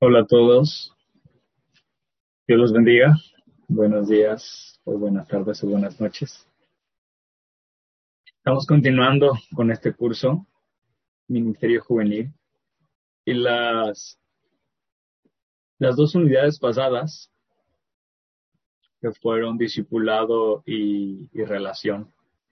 Hola a todos, Dios los bendiga. Buenos días, o buenas tardes, o buenas noches. Estamos continuando con este curso, Ministerio Juvenil, y las dos unidades pasadas, que fueron discipulado y relación,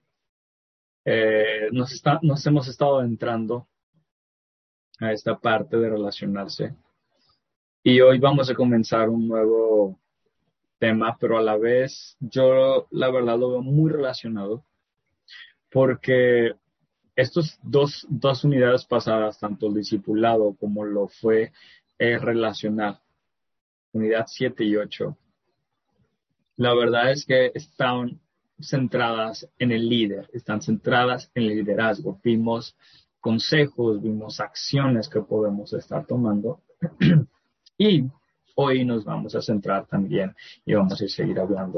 nos hemos estado entrando a esta parte de relacionarse. Y hoy vamos a comenzar un nuevo tema, pero a la vez yo la verdad lo veo muy relacionado, porque estos dos unidades pasadas, tanto el discipulado como lo fue relacional, unidad 7 y 8, la verdad es que están centradas en el líder, están centradas en el liderazgo. Vimos consejos, vimos acciones que podemos estar tomando y hoy nos vamos a centrar también y vamos a seguir hablando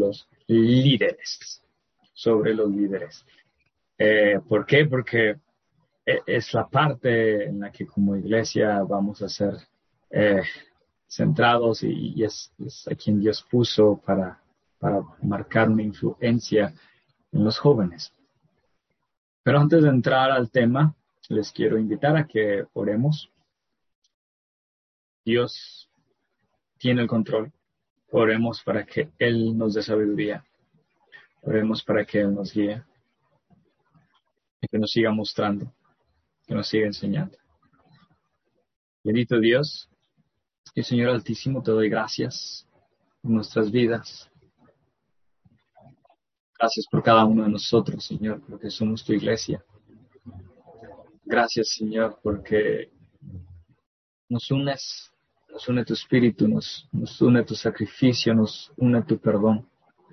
sobre los líderes. ¿Por qué? Porque es la parte en la que como iglesia vamos a ser eh, centrados y es a quien Dios puso para marcar una influencia en los jóvenes. Pero antes de entrar al tema, les quiero invitar a que oremos. Dios tiene el control. Oremos para que Él nos dé sabiduría. Oremos para que Él nos guíe y que nos siga mostrando, que nos siga enseñando. Bendito Dios y Señor Altísimo, te doy gracias por nuestras vidas. Gracias por cada uno de nosotros, Señor, porque somos tu iglesia. Gracias, Señor, porque nos unes, nos une tu espíritu, nos une tu sacrificio, nos une tu perdón.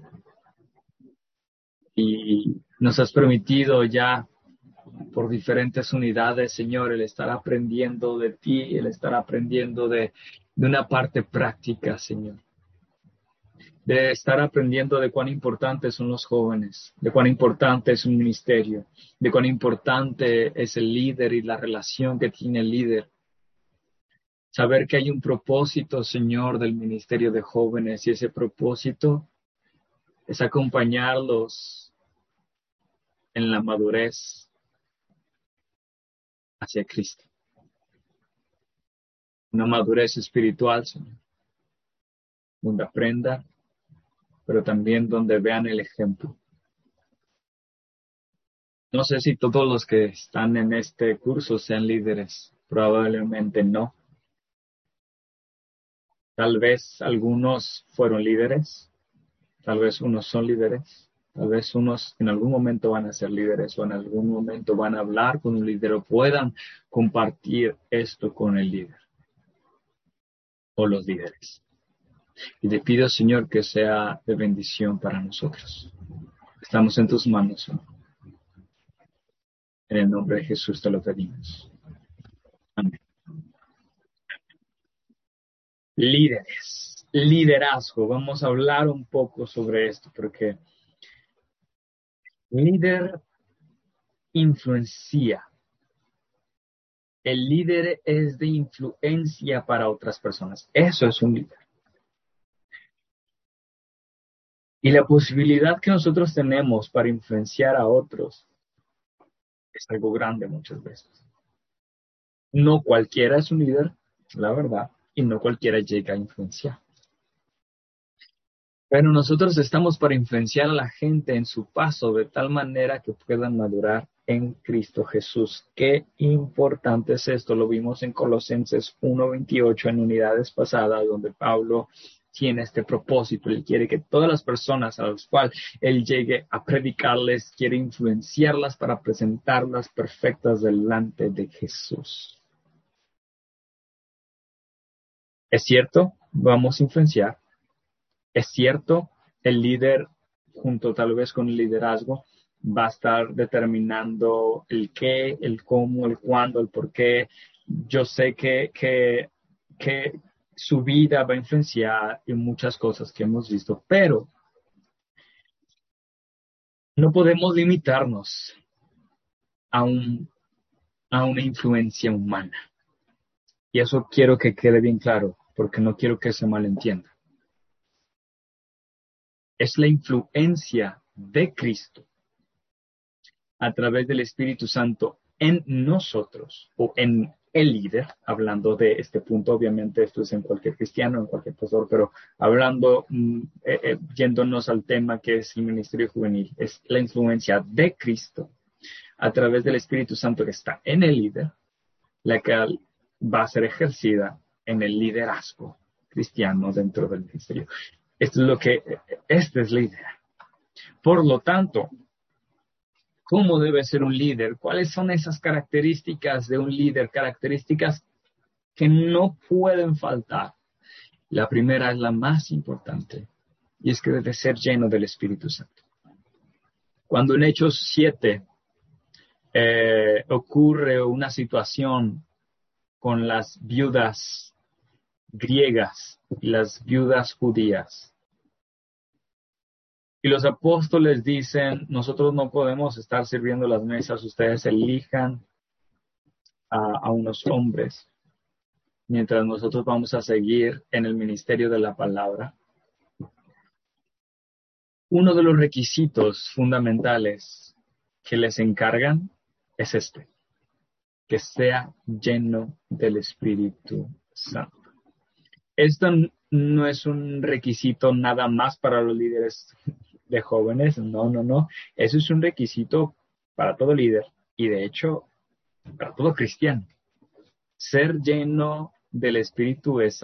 Y nos has permitido ya por diferentes unidades, Señor, el estar aprendiendo de ti, el estar aprendiendo de una parte práctica, Señor. De estar aprendiendo de cuán importantes son los jóvenes, de cuán importante es un ministerio, de cuán importante es el líder y la relación que tiene el líder. Saber que hay un propósito, Señor, del ministerio de jóvenes y ese propósito es acompañarlos en la madurez hacia Cristo. Una madurez espiritual, Señor, donde aprendan, pero también donde vean el ejemplo. No sé si todos los que están en este curso sean líderes, probablemente no. Tal vez algunos fueron líderes, tal vez unos son líderes, tal vez unos en algún momento van a ser líderes o en algún momento van a hablar con un líder o puedan compartir esto con el líder o los líderes. Y te pido, Señor, que sea de bendición para nosotros. Estamos en tus manos, Señor. En el nombre de Jesús te lo pedimos. Amén. Líderes, liderazgo. Vamos a hablar un poco sobre esto porque líder influencia. El líder es de influencia para otras personas. Eso es un líder. Y la posibilidad que nosotros tenemos para influenciar a otros es algo grande muchas veces. No cualquiera es un líder, la verdad, y no cualquiera llega a influenciar. Pero nosotros estamos para influenciar a la gente en su paso de tal manera que puedan madurar en Cristo Jesús. Qué importante es esto. Lo vimos en Colosenses 1:28 en unidades pasadas, donde Pablo tiene este propósito. Él quiere que todas las personas a las cuales él llegue a predicarles, quiere influenciarlas para presentarlas perfectas delante de Jesús. ¿Es cierto? Vamos a influenciar. Es cierto, el líder, junto tal vez con el liderazgo, va a estar determinando el qué, el cómo, el cuándo, el por qué. Yo sé que su vida va a influenciar en muchas cosas que hemos visto, pero no podemos limitarnos a, un, a una influencia humana. Y eso quiero que quede bien claro, porque no quiero que se malentienda. Es la influencia de Cristo a través del Espíritu Santo en nosotros o en el líder, hablando de este punto, obviamente esto es en cualquier cristiano, en cualquier pastor, pero hablando, yéndonos al tema que es el ministerio juvenil, es la influencia de Cristo a través del Espíritu Santo que está en el líder, la que va a ser ejercida en el liderazgo cristiano dentro del ministerio. Esta es la idea. Por lo tanto, ¿cómo debe ser un líder? ¿Cuáles son esas características de un líder? Características que no pueden faltar. La primera es la más importante, y es que debe ser lleno del Espíritu Santo. Cuando en Hechos 7 ocurre una situación con las viudas griegas y las viudas judías, y los apóstoles dicen, nosotros no podemos estar sirviendo las mesas, ustedes elijan a unos hombres, mientras nosotros vamos a seguir en el ministerio de la palabra. Uno de los requisitos fundamentales que les encargan es que sea lleno del Espíritu Santo. Esto no es un requisito nada más para los líderes de jóvenes, no. Eso es un requisito para todo líder y de hecho para todo cristiano. Ser lleno del Espíritu es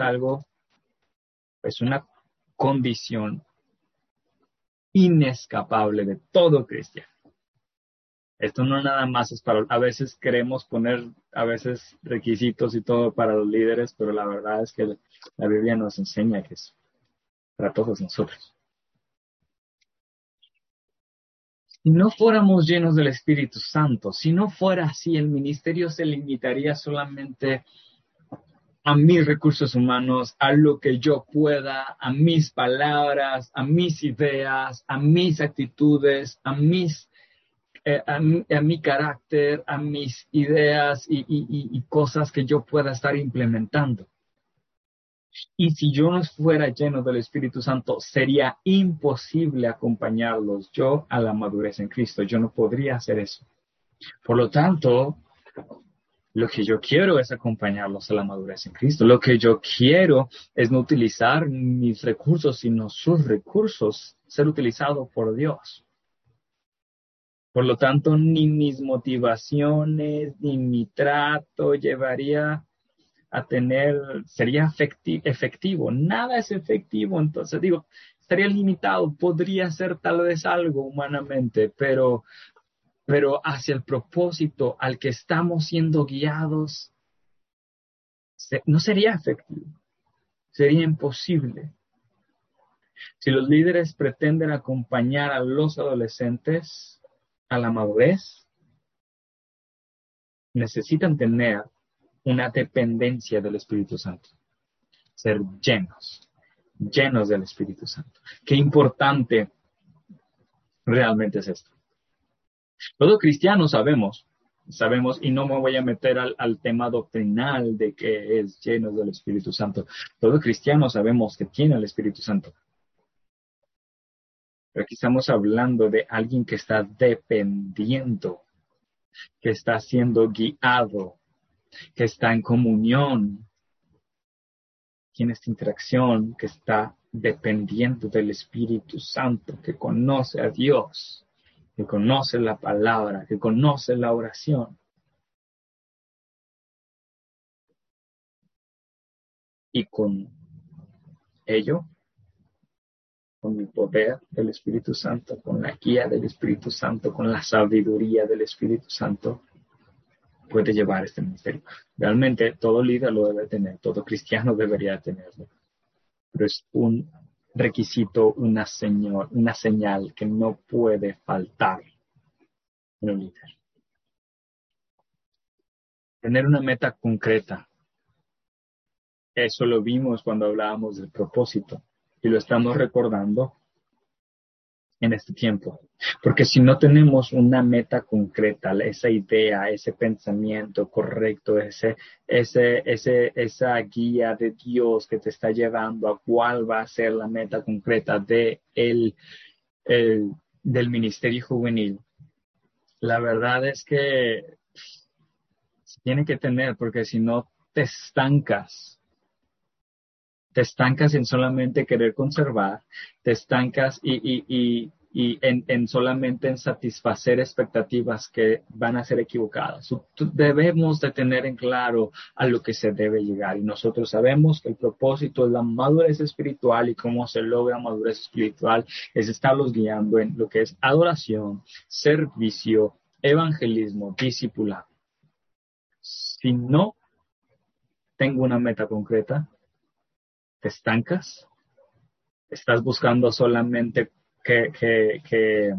una condición inescapable de todo cristiano. Esto no nada más es a veces queremos poner requisitos y todo para los líderes, pero la verdad es que la Biblia nos enseña que es para todos nosotros. Si no fuéramos llenos del Espíritu Santo, si no fuera así, el ministerio se limitaría solamente a mis recursos humanos, a lo que yo pueda, a mis palabras, a mis ideas, a mis actitudes, a mi carácter, a mis ideas y cosas que yo pueda estar implementando. Y si yo no fuera lleno del Espíritu Santo, sería imposible acompañarlos yo a la madurez en Cristo. Yo no podría hacer eso. Por lo tanto, lo que yo quiero es acompañarlos a la madurez en Cristo. Lo que yo quiero es no utilizar mis recursos, sino sus recursos, ser utilizado por Dios. Por lo tanto, ni mis motivaciones, ni mi trato sería efectivo. Nada es efectivo, entonces estaría limitado. Podría ser tal vez algo humanamente, pero hacia el propósito al que estamos siendo guiados, no sería efectivo. Sería imposible. Si los líderes pretenden acompañar a los adolescentes a la madurez, necesitan tener una dependencia del Espíritu Santo. Ser llenos del Espíritu Santo. Qué importante realmente es esto. Todo cristiano sabemos, y no me voy a meter al tema doctrinal de que es lleno del Espíritu Santo. Todo cristiano sabemos que tiene el Espíritu Santo. Pero aquí estamos hablando de alguien que está dependiendo, que está siendo guiado, que está en comunión, tiene esta interacción, que está dependiendo del Espíritu Santo, que conoce a Dios, que conoce la palabra, que conoce la oración. Y con ello, con el poder del Espíritu Santo, con la guía del Espíritu Santo, con la sabiduría del Espíritu Santo, puede llevar este ministerio. Realmente todo líder lo debe tener, todo cristiano debería tenerlo. Pero es un requisito, una señal que no puede faltar en un líder. Tener una meta concreta. Eso lo vimos cuando hablábamos del propósito y lo estamos recordando en este tiempo. Porque si no tenemos una meta concreta, esa idea, ese pensamiento correcto, esa guía de Dios que te está llevando a cuál va a ser la meta concreta del ministerio juvenil, la verdad es que se tiene que tener, porque si no te estancas en solamente querer conservar, te estancas en solamente en satisfacer expectativas que van a ser equivocadas. Debemos de tener en claro a lo que se debe llegar, y nosotros sabemos que el propósito es la madurez espiritual, y cómo se logra madurez espiritual es estarlos guiando en lo que es adoración, servicio, evangelismo, discipulado. Si no tengo una meta concreta, te estancas, estás buscando solamente que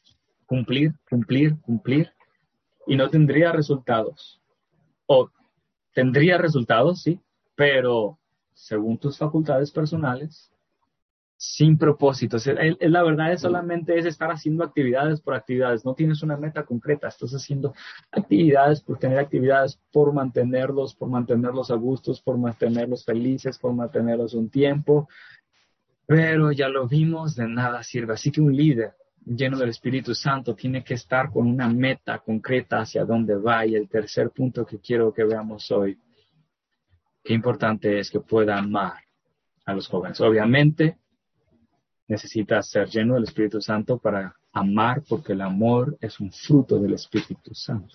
cumplir, y no tendría resultados. O tendría resultados, sí, pero según tus facultades personales, sin propósito. La verdad es solamente es estar haciendo actividades por actividades. No tienes una meta concreta. Estás haciendo actividades por tener actividades, por mantenerlos a gustos, por mantenerlos felices, por mantenerlos un tiempo. Pero ya lo vimos, de nada sirve. Así que un líder lleno del Espíritu Santo tiene que estar con una meta concreta hacia dónde va. Y el tercer punto que quiero que veamos hoy, qué importante es que pueda amar a los jóvenes. Obviamente, necesitas ser lleno del Espíritu Santo para amar, porque el amor es un fruto del Espíritu Santo.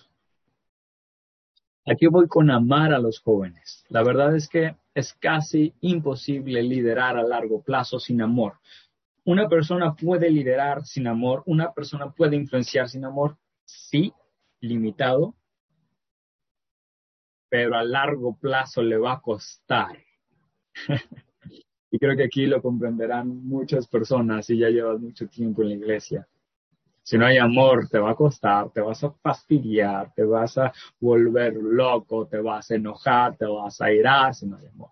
Aquí voy con amar a los jóvenes. La verdad es que es casi imposible liderar a largo plazo sin amor. Una persona puede liderar sin amor, una persona puede influenciar sin amor, sí, limitado, pero a largo plazo le va a costar. Y creo que aquí lo comprenderán muchas personas si ya llevas mucho tiempo en la iglesia. Si no hay amor, te va a costar, te vas a fastidiar, te vas a volver loco, te vas a enojar, te vas a irar si no hay amor.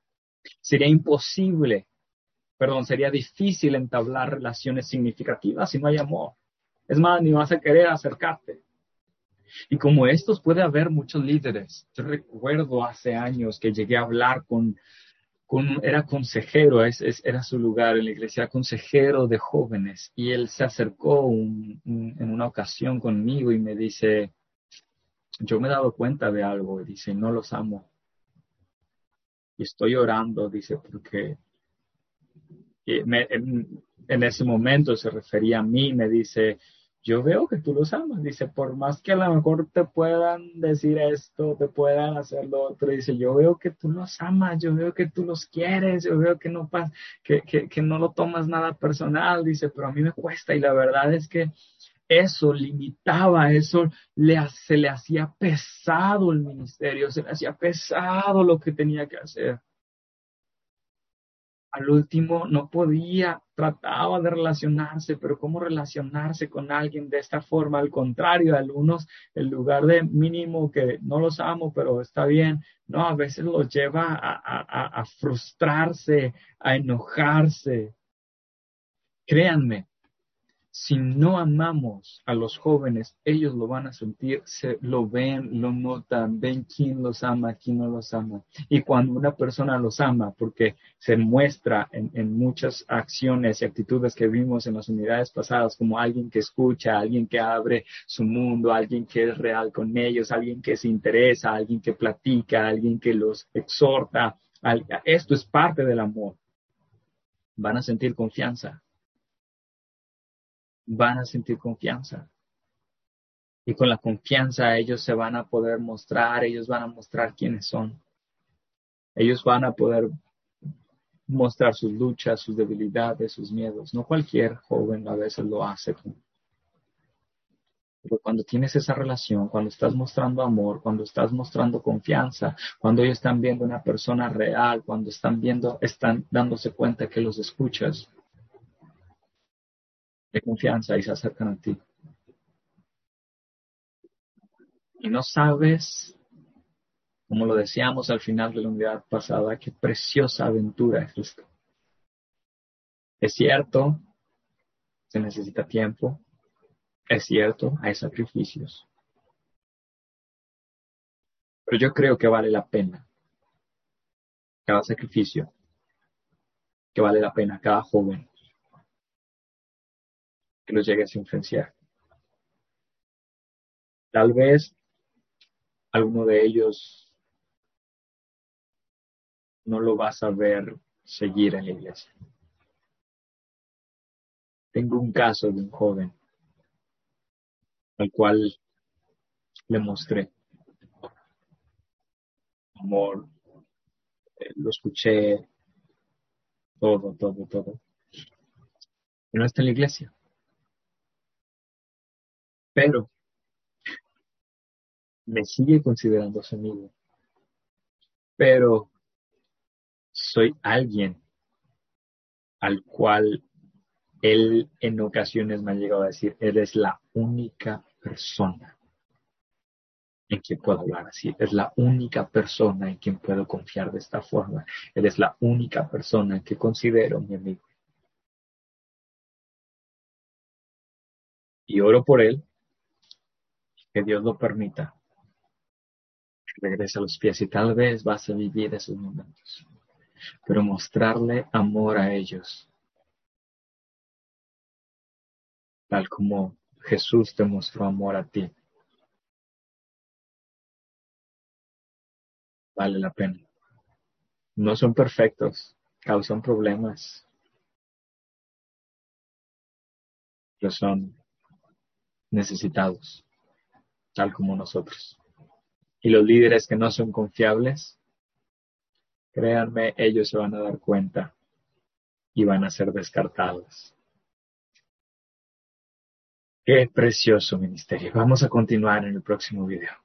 Sería difícil entablar relaciones significativas si no hay amor. Es más, ni vas a querer acercarte. Y como estos puede haber muchos líderes. Yo recuerdo hace años que llegué a hablar era consejero, era su lugar en la iglesia, era consejero de jóvenes. Y él se acercó en una ocasión conmigo y me dice, yo me he dado cuenta de algo. Y dice, no los amo. Y estoy orando, dice, porque en ese momento se refería a mí, me dice, yo veo que tú los amas. Dice, por más que a lo mejor te puedan decir esto, te puedan hacer lo otro, dice, yo veo que tú los amas, yo veo que tú los quieres, yo veo que que no lo tomas nada personal. Dice, pero a mí me cuesta, y la verdad es que eso limitaba, se le hacía pesado el ministerio, se le hacía pesado lo que tenía que hacer. Al último no podía, trataba de relacionarse, pero ¿cómo relacionarse con alguien de esta forma? Al contrario, algunos, en lugar de mínimo que no los amo, pero está bien, no, a veces los lleva a frustrarse, a enojarse. Créanme, si no amamos a los jóvenes, ellos lo van a sentir, lo ven, lo notan, ven quién los ama, quién no los ama. Y cuando una persona los ama, porque se muestra en muchas acciones y actitudes que vimos en las unidades pasadas, como alguien que escucha, alguien que abre su mundo, alguien que es real con ellos, alguien que se interesa, alguien que platica, alguien que los exhorta. Esto es parte del amor. Van a sentir confianza. Van a sentir confianza. Y con la confianza ellos se van a poder mostrar, ellos van a mostrar quiénes son. Ellos van a poder mostrar sus luchas, sus debilidades, sus miedos. No cualquier joven a veces lo hace. Pero cuando tienes esa relación, cuando estás mostrando amor, cuando estás mostrando confianza, cuando ellos están viendo una persona real, cuando están dándose cuenta que los escuchas, de confianza, y se acercan a ti. Y no sabes, como lo decíamos al final de la unidad pasada, qué preciosa aventura es esto. Es cierto, Se necesita tiempo, es cierto, hay sacrificios, pero yo creo que vale la pena cada sacrificio, que vale la pena cada joven que los llegues a influenciar. Tal vez alguno de ellos no lo vas a ver seguir en la iglesia. Tengo un caso de un joven al cual le mostré amor, lo escuché, todo, todo, todo. Y no está en la iglesia, pero me sigue considerando su amigo. Pero soy alguien al cual él en ocasiones me ha llegado a decir, eres la única persona en quien puedo hablar así, es la única persona en quien puedo confiar de esta forma, eres la única persona que considero mi amigo. Y oro por él, que Dios lo permita, que regrese a los pies y tal vez vas a vivir esos momentos, pero mostrarle amor a ellos, tal como Jesús te mostró amor a ti, vale la pena. No son perfectos, causan problemas, pero son necesitados, tal como nosotros. Y los líderes que no son confiables, créanme, ellos se van a dar cuenta y van a ser descartados. Qué precioso ministerio. Vamos a continuar en el próximo video.